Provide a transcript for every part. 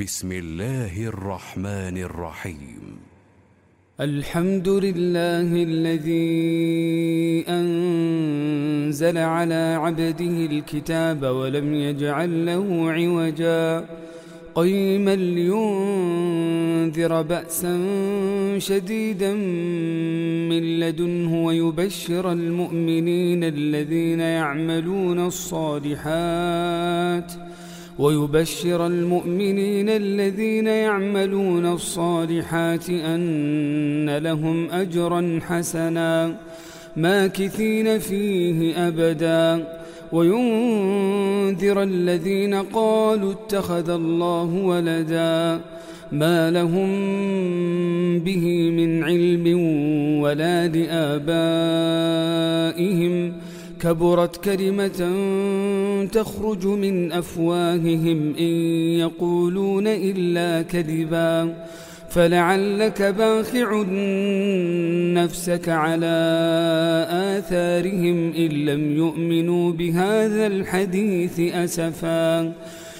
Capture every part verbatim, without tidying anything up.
بسم الله الرحمن الرحيم. الحمد لله الذي أنزل على عبده الكتاب ولم يجعل له عوجا قيما لينذر بأسا شديدا من لدنه ويبشر المؤمنين الذين يعملون الصالحات ويبشر المؤمنين الذين يعملون الصالحات أن لهم أجرا حسنا ماكثين فيه أبدا وينذر الذين قالوا اتخذ الله ولدا ما لهم به من علم ولا لآبائهم كبرت كلمة تخرج من أفواههم إن يقولون إلا كذبا فلعلك باخع نفسك على آثارهم إن لم يؤمنوا بهذا الحديث أسفا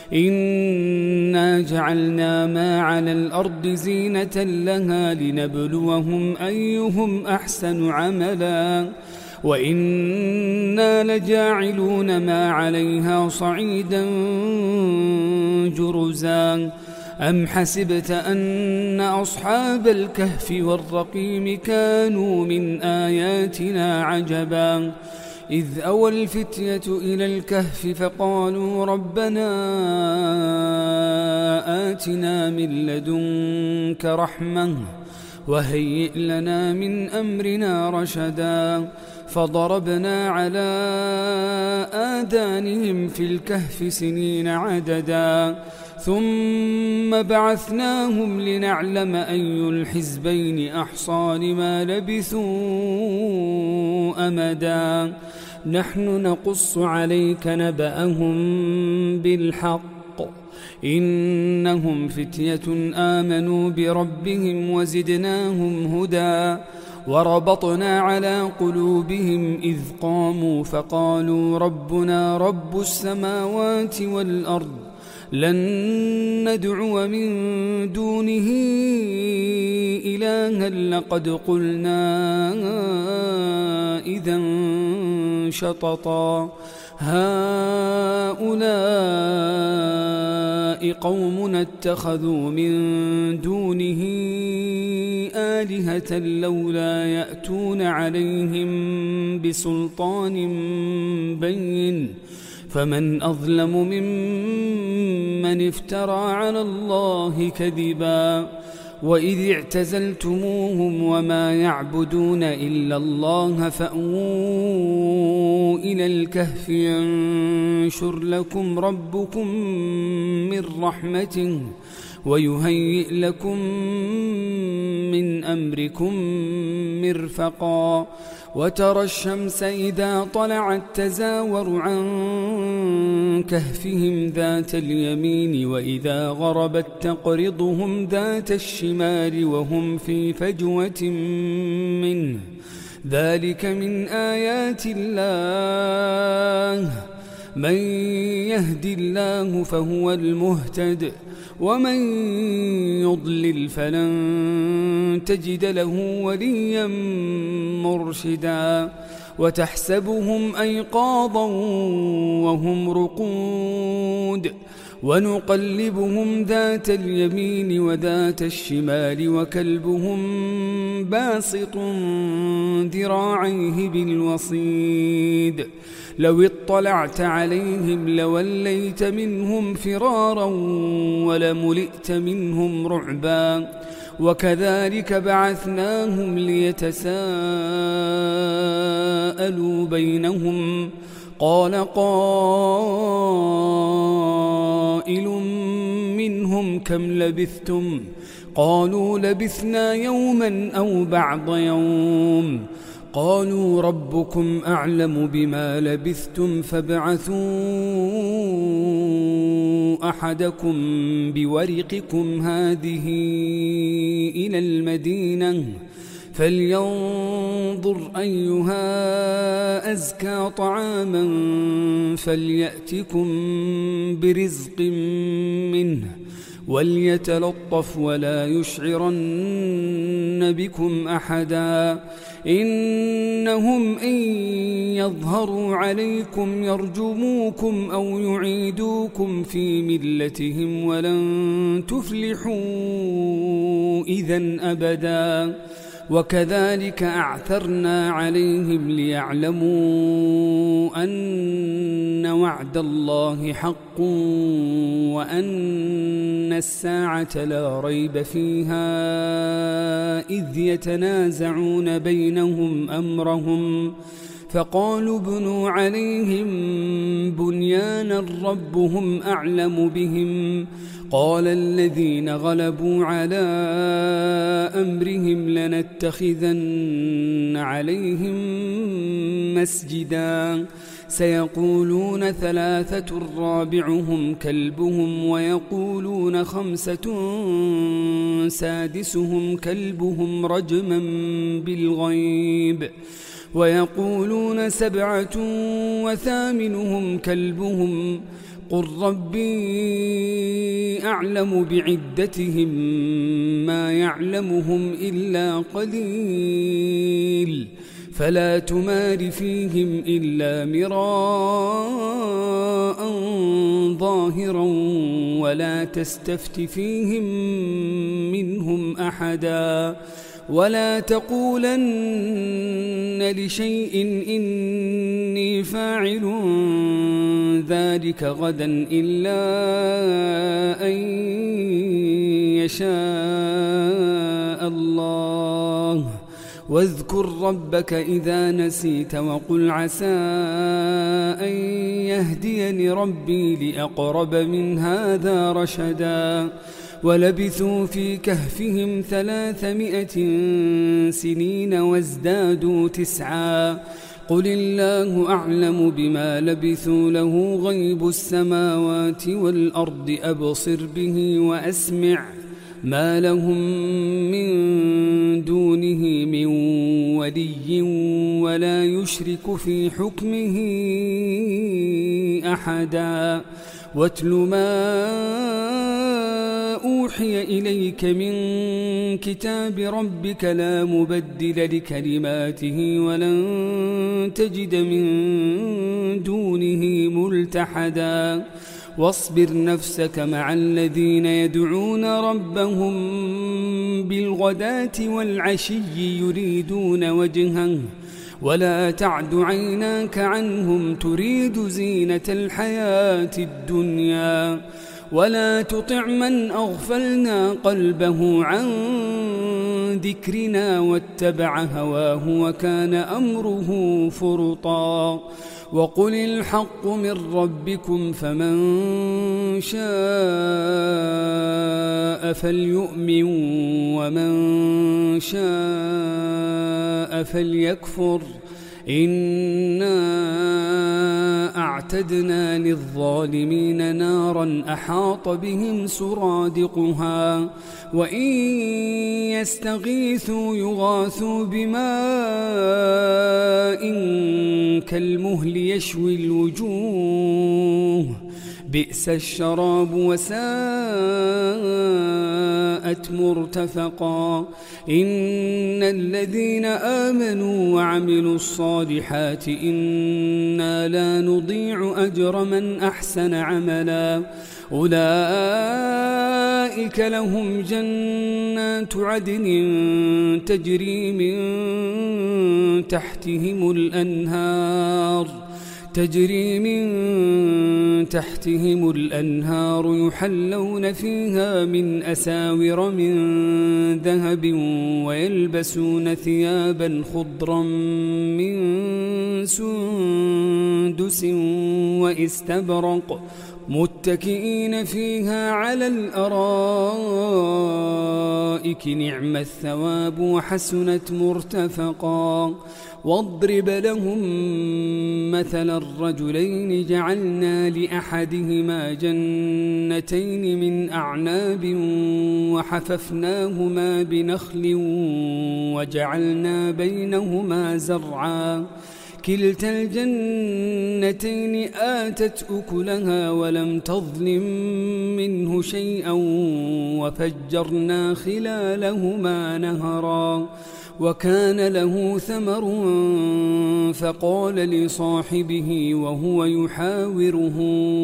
إنا جعلنا ما على الأرض زينة لها لنبلوهم أيهم أحسن عملا وإنا لجاعلون ما عليها صعيدا جرزا أم حسبت أن أصحاب الكهف والرقيم كانوا من آياتنا عجبا إذ أوى الفتية إلى الكهف فقالوا ربنا آتنا من لدنك رحمة وهيئ لنا من أمرنا رشدا فضربنا على آذانهم في الكهف سنين عددا ثم بعثناهم لنعلم أي الحزبين أحصى لما لبثوا أمدا نحن نقص عليك نبأهم بالحق إنهم فتية آمنوا بربهم وزدناهم هدى وربطنا على قلوبهم إذ قاموا فقالوا ربنا رب السماوات والأرض لن ندعو من دونه إلها لقد قلنا إذا شططا هؤلاء قومنا اتخذوا من دونه آلهة لولا يأتون عليهم بسلطان بين فمن أظلم ممن افترى على الله كذبا وإذ اعتزلتموهم وما يعبدون إلا الله فأووا إلى الكهف ينشر لكم ربكم من رحمته ويهيئ لكم من أمركم مرفقا وترى الشمس إذا طلعت تزاور عن كهفهم ذات اليمين وإذا غربت تقرضهم ذات الشمال وهم في فجوة منه ذلك من آيات الله من يهد الله فهو المهتد ومن يضلل فلن تجد له وليا مرشدا وتحسبهم أيقاظا وهم رقود ونقلبهم ذات اليمين وذات الشمال وكلبهم باسط ذراعيه بالوصيد لو اطلعت عليهم لوليت منهم فرارا ولملئت منهم رعبا وكذلك بعثناهم ليتساءلوا بينهم قال قائل منهم كم لبثتم قالوا لبثنا يوما أو بعض يوم قالوا ربكم أعلم بما لبثتم فابعثوا أحدكم بورقكم هذه إلى المدينة فلينظر أيها أزكى طعاما فليأتكم برزق منه وليتلطف ولا يشعرن بكم أحدا إنهم إن يظهروا عليكم يرجموكم أو يعيدوكم في ملتهم ولن تفلحوا إذن أبدا وكذلك أعثرنا عليهم ليعلموا أن وعد الله حق وأن الساعة لا ريب فيها إذ يتنازعون بينهم أمرهم فقالوا ابنوا عليهم بنيانا ربهم أعلم بهم قال الذين غلبوا على أمرهم لنتخذن عليهم مسجدا سيقولون ثلاثة رابعهم كلبهم ويقولون خمسة سادسهم كلبهم رجما بالغيب ويقولون سبعة وثامنهم كلبهم قل ربي أعلم بعدتهم ما يعلمهم إلا قليل فلا تمار فيهم إلا مراء ظاهرا ولا تستفت فيهم منهم أحدا ولا تقولن لشيء إني فاعل ذلك غدا إلا أن يشاء الله واذكر ربك إذا نسيت وقل عسى أن يهديني ربي لأقرب من هذا رشدا ولبثوا في كهفهم ثلاثمائة سنين وازدادوا تسعا قل الله أعلم بما لبثوا له غيب السماوات والأرض أبصر به وأسمع ما لهم من دونه من ولي ولا يشرك في حكمه أحدا واتل ما أوحي إليك من كتاب ربك لا مبدل لكلماته ولن تجد من دونه ملتحدا واصبر نفسك مع الذين يدعون ربهم بالغداة والعشي يريدون وجهه ولا تعد عيناك عنهم تريد زينة الحياة الدنيا ولا تطع من أغفلنا قلبه عن ذكرنا واتبع هواه وكان أمره فرطا وقل الحق من ربكم فمن شاء فليؤمن ومن شاء فليكفر إنا أعتدنا للظالمين نارا أحاط بهم سرادقها وإن يستغيثوا يغاثوا بماء كالمهل يشوي الوجوه بئس الشراب وساءت مرتفقا إن الذين آمنوا وعملوا الصالحات إنا لا نضيع أجر من أحسن عملا أولئك لهم جنات عدن تجري من تحتهم الأنهار تجري من تحتهم الأنهار يحلون فيها من أساور من ذهب ويلبسون ثيابا خضرا من سندس وإستبرق متكئين فيها على الأرائك نعم الثواب وحسنت مرتفقا واضرب لهم مثل الرجلين جعلنا لأحدهما جنتين من أعناب وحففناهما بنخل وجعلنا بينهما زرعا كلتا الجنتين آتت أكلها ولم تظلم منه شيئا وفجرنا خلالهما نهرا وكان له ثمر فقال لصاحبه وهو يحاوره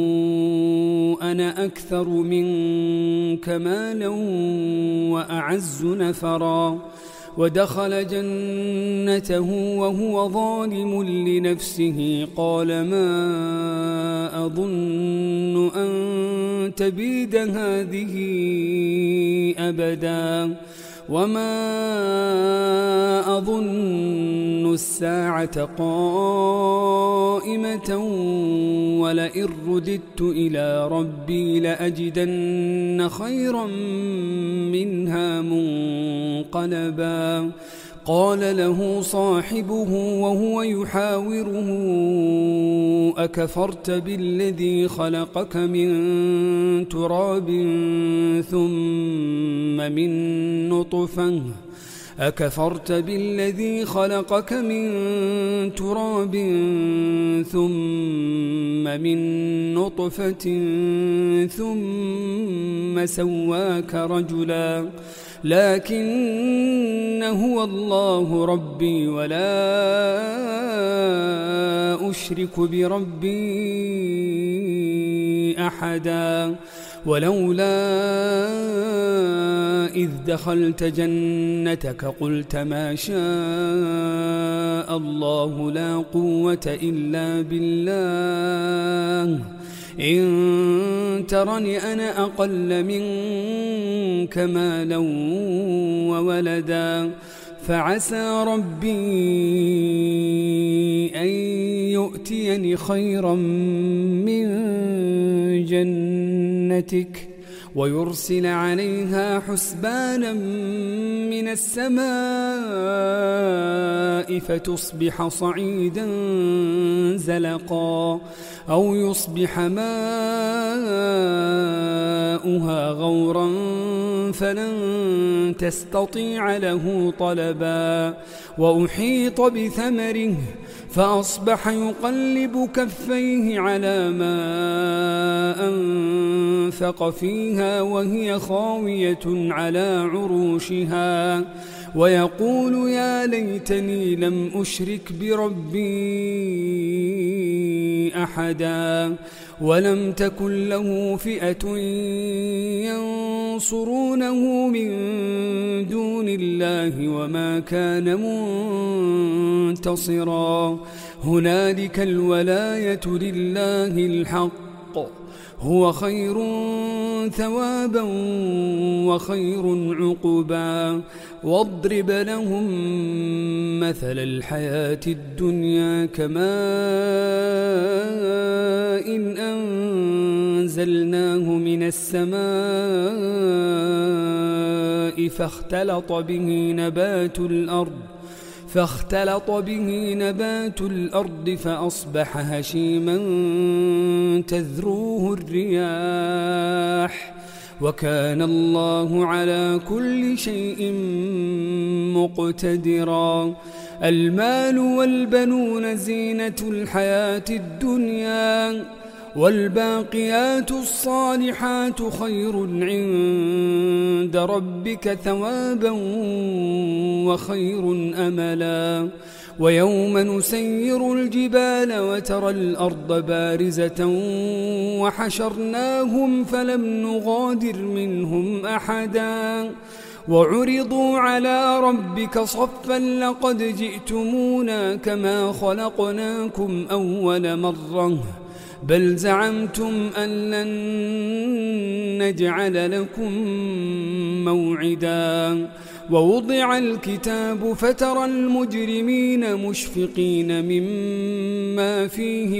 أنا أكثر منك مالا وأعز نفرا ودخل جنته وهو ظالم لنفسه قال ما أظن أن تبيد هذه أبدا وما أظن الساعة قائمة ولئن رددت إلى ربي لأجدن خيرا منها منقلبا قال له صاحبه وهو يحاوره أكفرت بالذي خلقك من تراب ثم من نطفة أكفرت بالذي خلقك من تراب ثم من نطفة ثم سواك رجلا لكن هو الله ربي ولا أشرك بربي أحدا ولولا إذ دخلت جنتك قلت ما شاء الله لا قوة إلا بالله إن ترني أنا أقل منك مالا وولدا فعسى ربي أن يؤتيني خيرا من جنتك ويرسل عليها حسبانا من السماء فتصبح صعيدا زلقا أو يصبح ماؤها غورا فلن تستطيع له طلبا وأحيط بثمره فأصبح يقلب كفيه على ما أنفق فيها وهي خاوية على عروشها ويقول يا ليتني لم أشرك بربي أحدا ولم تكن له فئة ينصرونه من دون الله وما كان منتصرا هنالك الولاية لله الحق هو خير ثوابا وخير عقبا واضرب لهم مثل الحياة الدنيا كماء إن أنزلناه من السماء فاختلط به نبات الأرض فاختلط به نبات الأرض فأصبح هشيما تذروه الرياح وكان الله على كل شيء مقتدرا المال والبنون زينة الحياة الدنيا والباقيات الصالحات خير عند ربك ثوابا وخير أملا ويوم نسير الجبال وترى الأرض بارزة وحشرناهم فلم نغادر منهم أحدا وعرضوا على ربك صفا لقد جئتمونا كما خلقناكم أول مرة بل زعمتم أن لن نجعل لكم موعدا ووضع الكتاب فترى المجرمين مشفقين مما فيه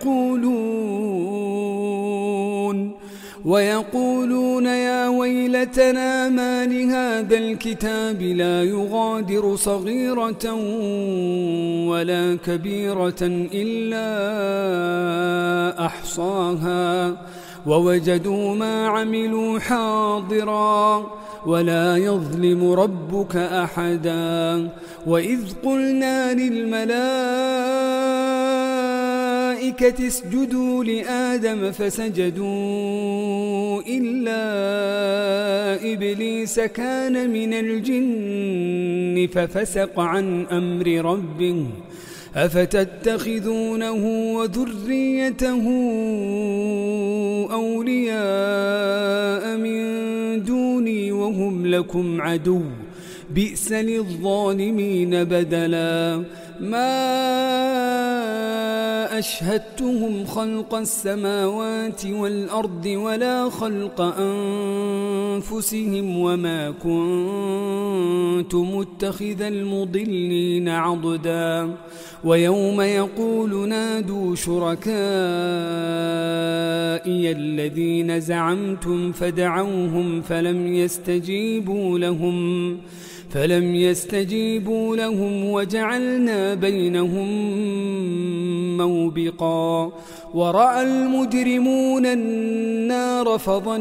ويقولون ويقولون يا ويلتنا ما لهذا الكتاب لا يغادر صغيرة ولا كبيرة إلا أحصاها ووجدوا ما عملوا حاضرا ولا يظلم ربك أحدا وإذ قلنا للملائكة اسجدوا لآدم فسجدوا إلا إبليس كان من الجن ففسق عن أمر ربه أفتتخذونه وذريته أولياء من دوني وهم لكم عدو بئس للظالمين بدلا ما أشهدتهم خلق السماوات والأرض ولا خلق أنفسهم وما كنت متخذ المضلين عضدا ويوم يقول نادوا شركائي الذين زعمتم فدعوهم فلم يستجيبوا لهم فلم يستجيبوا لهم وجعلنا بينهم موبقا ورأى المجرمون النار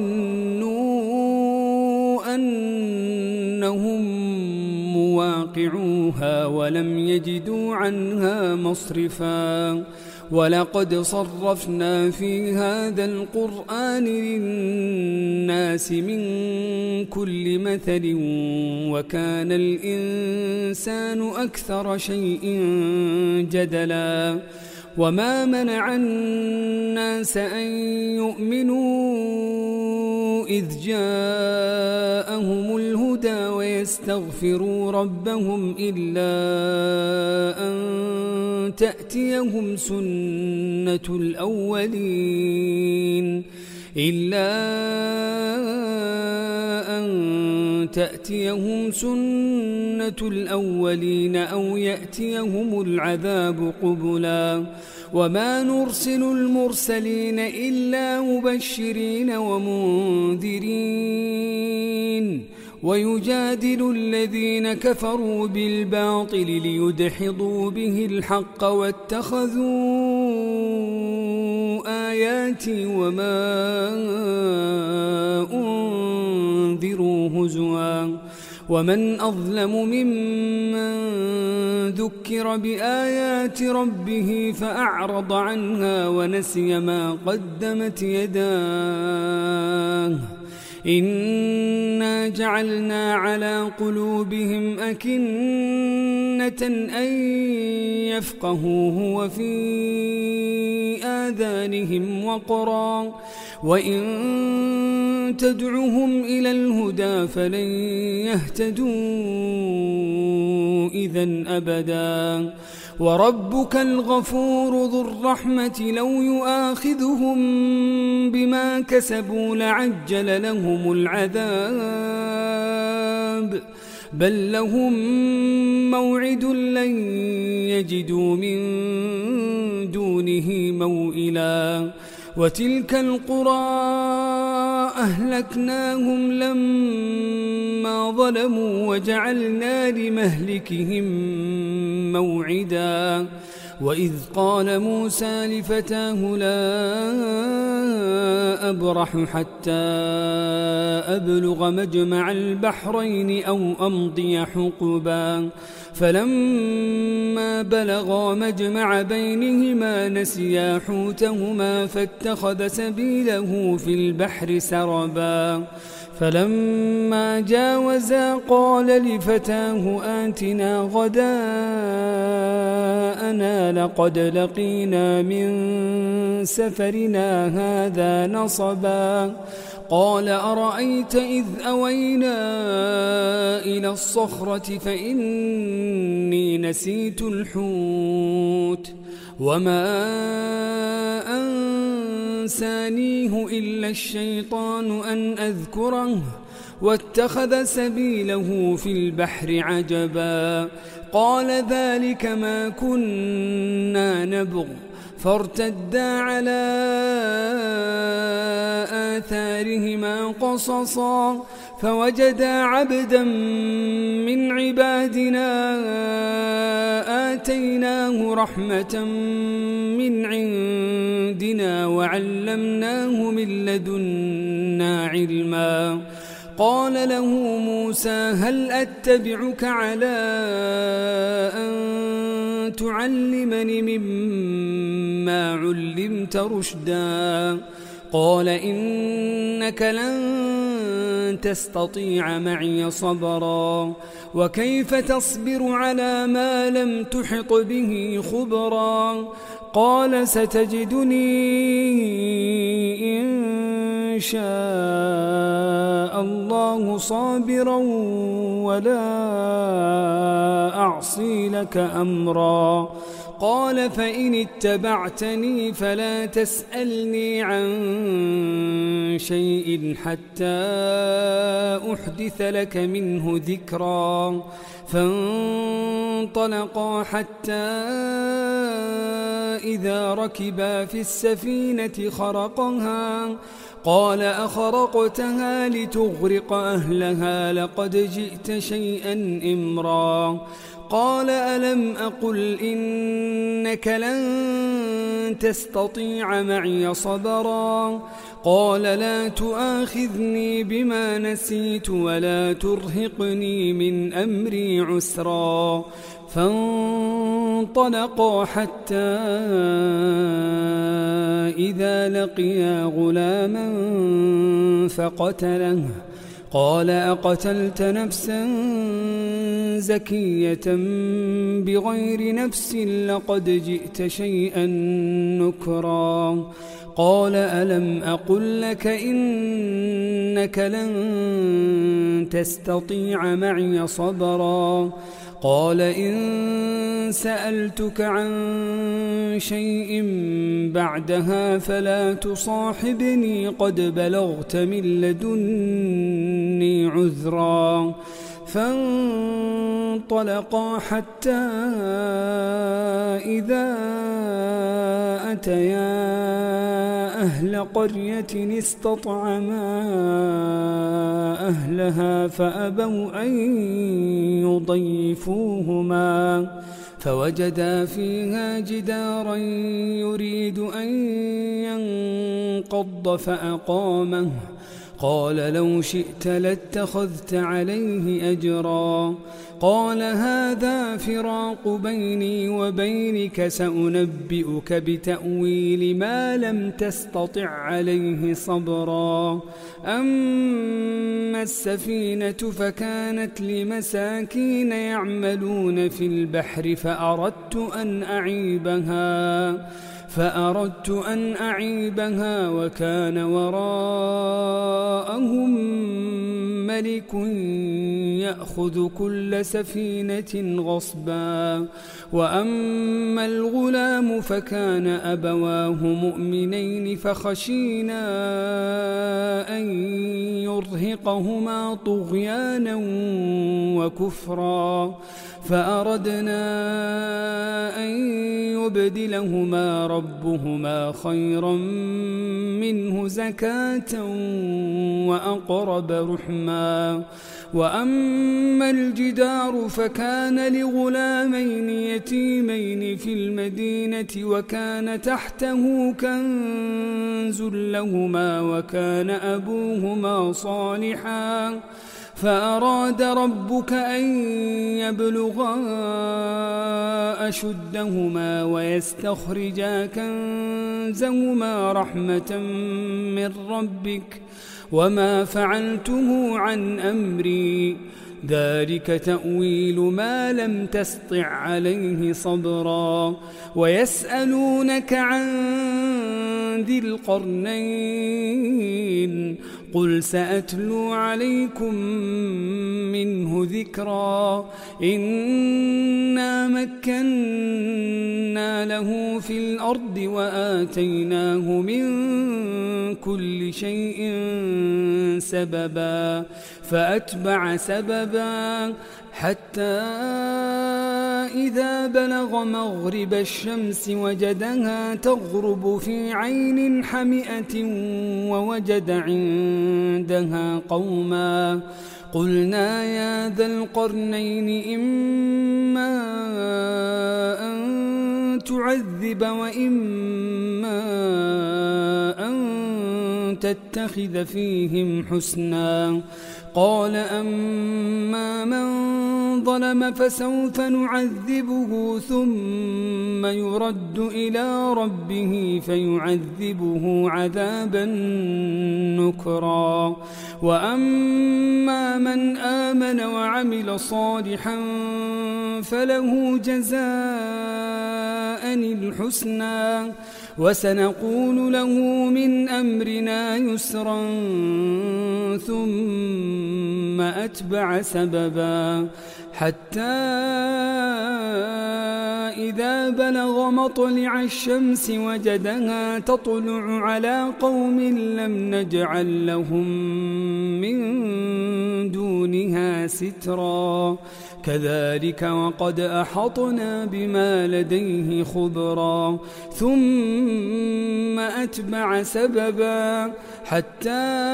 فظنوا أنهم مواقعوها ولم يجدوا عنها مصرفا ولقد صرفنا في هذا القرآن للناس من كل مثل وكان الإنسان أكثر شيء جدلا وما منع الناس أن يؤمنوا إذ جاءهم الهدى ويستغفروا ربهم إلا أن تأتيهم سنة الأولين إلا أن تأتيهم سنة الأولين أو يأتيهم العذاب قبلا وما نرسل المرسلين إلا مبشرين ومنذرين ويجادل الذين كفروا بالباطل ليدحضوا به الحق واتخذوا آياتي وما أنذروا هزوا ومن أظلم ممن ذكر بآيات ربه فأعرض عنها ونسي ما قدمت يداه إنا جعلنا على قلوبهم أكنة أن يفقهوه وفي آذانهم وقرا وإن تدعهم إلى الهدى فلن يهتدوا إذن أبدا وربك الغفور ذو الرحمة لو يؤاخذهم بما كسبوا لعجل لهم العذاب بل لهم موعد لن يجدوا من دونه موئلا وتلك القرى أهلكناهم لما ظلموا وجعلنا لمهلكهم موعدا وإذ قال موسى لفتاه لا أبرح حتى أبلغ مجمع البحرين أو أمضي حقبا فلما بلغا مجمع بينهما نسيا حوتهما فاتخذ سبيله في البحر سربا فلما جاوزا قال لفتاه آتنا غداءنا لقد لقينا من سفرنا هذا نصبا قال أرأيت إذ أوينا إلى الصخرة فإني نسيت الحوت وما أنسانيه إلا الشيطان أن أذكره واتخذ سبيله في البحر عجبا قال ذلك ما كنا نبغ فارتدا على آثارهما قصصا فوجدا عبدا من عبادنا آتيناه رحمة من عندنا وعلمناه من لدنا علما. قال له موسى هل أتبعك على أن تعلمني مما علمت رشدا؟ قال إنك لن تستطيع معي صبرا وكيف تصبر على ما لم تحط به خبرا؟ قال ستجدني إن شاء الله صابرا ولا أعصي لك أمرا. قال فإن اتبعتني فلا تسألني عن شيء حتى أحدث لك منه ذكرا. فانطلقا حتى إذا ركبا في السفينة خرقها قال أخرقتها لتغرق أهلها لقد جئت شيئا إمرا. قال ألم أقل إنك لن تستطيع معي صبرا؟ قال لا تؤاخذني بما نسيت ولا ترهقني من أمري عسرا. فانطلقا حتى إذا لقيا غلاما فقتله. قال أقتلت نفسا زكية بغير نفس لقد جئت شيئا نكرا. قال ألم أقل لك إنك لن تستطيع معي صبرا؟ قال إن سألتك عن شيء بعدها فلا تصاحبني قد بلغت من لدني عذرا. فانطلقا حتى إذا أتيا أهل قرية استطعما أهلها فأبوا أن يضيفوهما فوجدا فيها جدارا يريد أن ينقض فأقامه. قال لو شئت لاتخذت عليه أجرا. قال هذا فراق بيني وبينك سأنبئك بتأويل ما لم تستطع عليه صبرا. أما السفينة فكانت لمساكين يعملون في البحر فأردت أن أعيبها فأردت أن أعيبها وكان وراءهم ملك يأخذ كل سفينة غصبا. وأما الغلام فكان أبواه مؤمنين فخشينا أن يرهقهما طغيانا وكفرا فأردنا أن يبدلهما ربهما خيرا منه زكاة وأقرب رحما. وأما الجدار فكان لغلامين يتيمين في المدينة وكان تحته كنز لهما وكان أبوهما صالحا فأراد ربك أن يبلغا أشدهما ويستخرجا كنزهما رحمة من ربك وما فعلته عن أمري ذلك تأويل ما لم تسطع عليه صبرا. ويسألونك عن ذي القرنين قل سأتلو عليكم منه ذكرا. إنا مكنا له في الأرض وآتيناه من كل شيء سببا فأتبع سببا حتى إذا بلغ مغرب الشمس وجدها تغرب في عين حمئة ووجد عندها قوما قلنا يا ذا القرنين إما أن تعذب وإما أن تتخذ فيهم حسنا قال أما من ظلم فسوف نعذبه ثم يرد إلى ربه فيعذبه عذابا نكرا وأما من آمن وعمل صالحا فله جزاء الحسنى وسنقول له من أمرنا يسرا ثم أتبع سببا حتى إذا بلغ مطلع الشمس وجدها تطلع على قوم لم نجعل لهم من دونها سترا كذلك وقد أحطنا بما لديه خبرا ثم أتبع سببا حتى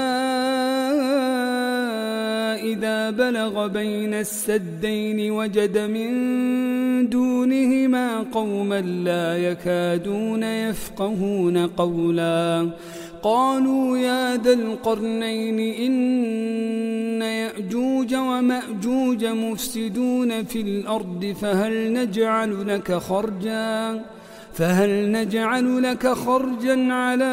إذا بلغ بين السدين وجد من دونهما قوما لا يكادون يفقهون قولا قالوا يا ذا القرنين إن يأجوج ومأجوج مفسدون في الأرض فهل نجعل لك خرجا فهل نجعل لك خرجا على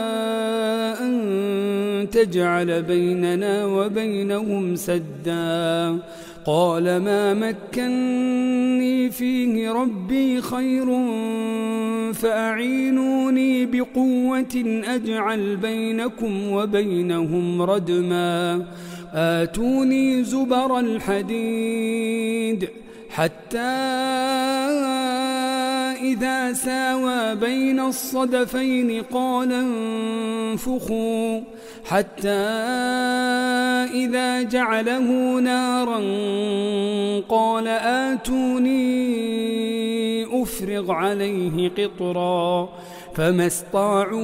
أن تجعل بيننا وبينهم سدا قال ما مكنني فيه ربي خير فأعينوني بقوة أجعل بينكم وبينهم ردما آتوني زبر الحديد حتى إذا ساوى بين الصدفين قال انفخوا حتى إذا جعله نارا قال آتوني أفرغ عليه قطرا فما استطاعوا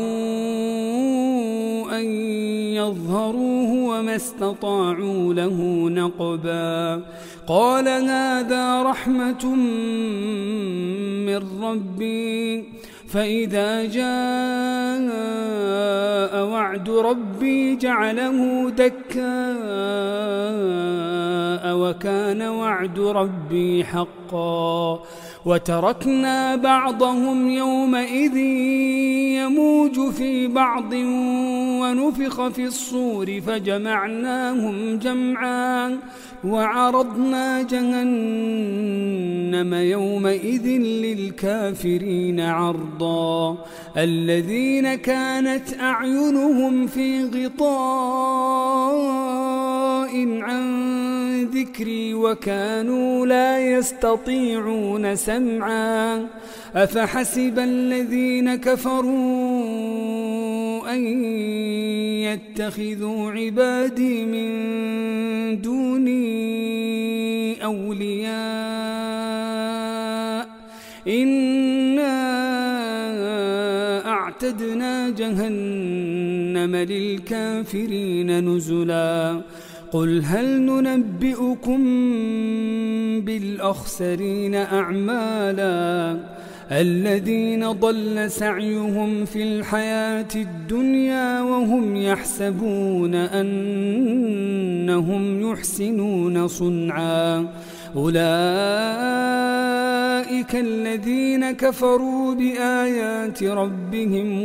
أن يظهروه وما استطاعوا له نقبا قال هذا رحمة من ربي فإذا جاء وعد ربي جعله دكاء وكان وعد ربي حقا وتركنا بعضهم يومئذ يموج في بعض ونفخ في الصور فجمعناهم جمعا وعرضنا جهنم يومئذ للكافرين عرضا الذين كانت أعينهم في غطاء عن ذكري وكانوا لا يستطيعون سمعا أفحسب الذين كفروا أن يتخذوا عبادي من دوني أولياء إنا أعتدنا جهنم للكافرين نزلا قل هل ننبئكم بالأخسرين أعمالا الذين ضل سعيهم في الحياة الدنيا وهم يحسبون أنهم يحسنون صنعا أولئك الذين كفروا بآيات ربهم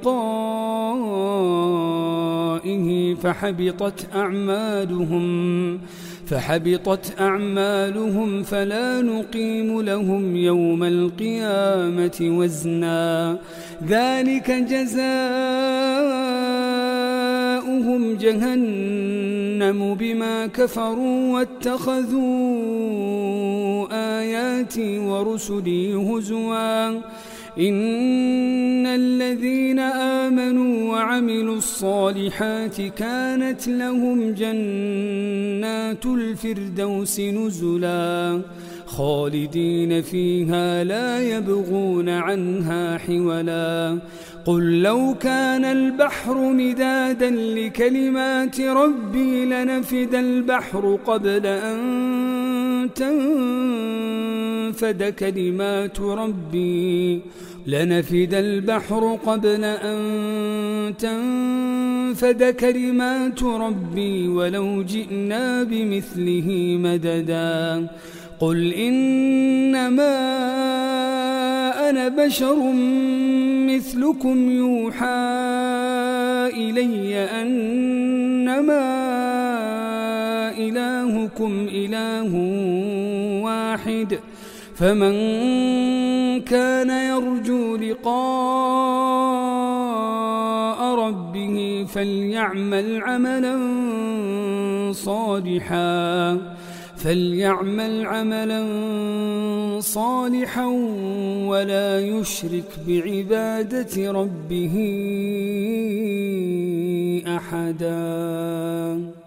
ولقائه فحبطت أعمالهم فحبطت أعمالهم فلا نقيم لهم يوم القيامة وزنا ذلك جزاؤهم جهنم بما كفروا واتخذوا آياتي ورسلي هزوا إن الذين آمنوا وعملوا الصالحات كانت لهم جنات الفردوس نزلا خالدين فيها لا يبغون عنها حولا قل لو كان البحر مدادا لكلمات ربي لنفد البحر قبل أن تنفد كلمات ربي لنفد البحر قبل أن تنفد كلمات ربي ولو جئنا بمثله مددا قل إنما أنا بشر مثلكم يوحى إلي أنما إلهكم إله واحد فمن كان يرجو لقاء ربه فليعمل عملا صالحا فليعمل عملا صالحا ولا يشرك بعبادة ربه أحدا.